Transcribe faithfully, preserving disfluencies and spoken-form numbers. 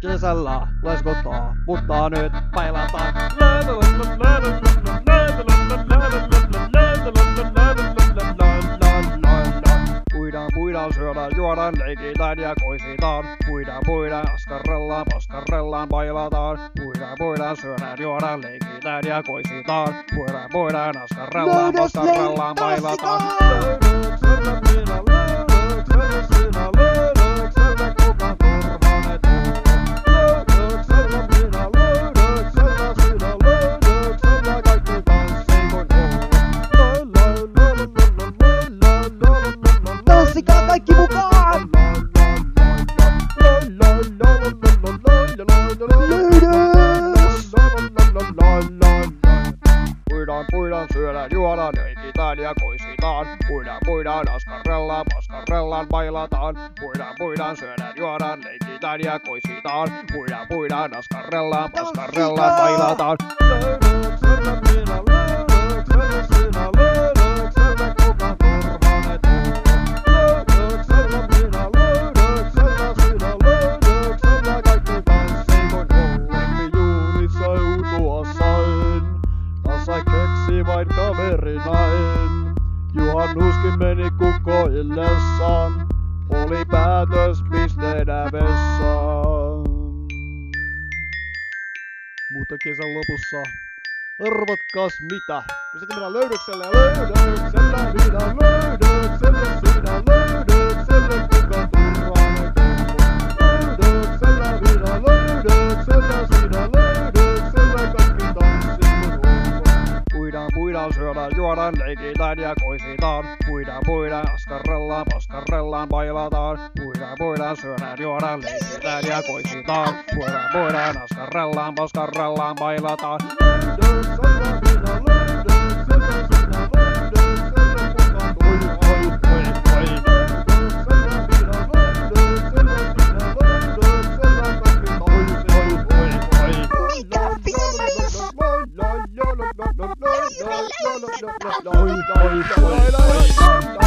Kesällä leskottaa, mutta nyt pailataan. Puidaan, puidaan, syödään, juodaan, leikitään ja koisitaan. Puidaan, puidaan, askarrellaan, paskarrellaan, bailataan. Puidaan, puidaan, syödään, juodaan, leikitään ja koisitaan. Puidaan, puidaan, askarrellaan, paskarrellaan, bailataan. Löydöksellä minä, löydöksellä sinä, löydöksellä kukaan turvane tuu. Löydöksellä minä, löydöksellä sinä, löydöksellä kaikki tanssii kuin huu. Tanssikaa kaikki mukaan! Puidaan, puidaan, syödään, juodaan, leikitään ja koisitaan. Puidaan, puidaan, askarrellaan, paskarrellaan, bailataan. Puidaan, puidaan, syödään, juodaan, leikitään ja koisitaan. Puidaan, puidaan, askarrellaan, paskarrellaan, bailataan. Löydöksellä minä, löydöksellä sinä, löydöksellä kukaan turvane tuu. Löydöksellä minä, löydöksellä sinä, löydöksellä kaikki tanssii kuin huu. Juunissa joutua sain. Tässä keksi vain kaverinain. Juhannuskin meni kukoillessaan. Oli päätöspisteenä vessaan. Mutta kesän lopussa, arvatkaas mitä? No sitten mennään löydöksellä ja löydöksellä minä, löydöksellä sinä, löydöksellä kuka turvane tuu. Löydöksellä minä, löydöksellä sinä, löydöksellä kaikki tanssii kun huu. Puidaan, puidaan, syödään, juodaan, leikitään ja koisitaan. Puidaan, puidaan, askarrellaan, paskarrellaan, bailataan. Puidaan, puidaan, syödään, juodaan, leikitään ja koisitaan. Puidaan, puidaan, askarrellaan, paskarrellaan, bailataan. Löydöksellä minä, löydöksellä sinä, löydöksellä kukaan turvane tuu. Löydöksellä minä, löydöksellä sinä, löydöksellä kaikki tanssii kun huu. Mikä fiilis? La la la la la la la la la la la la la la la la la la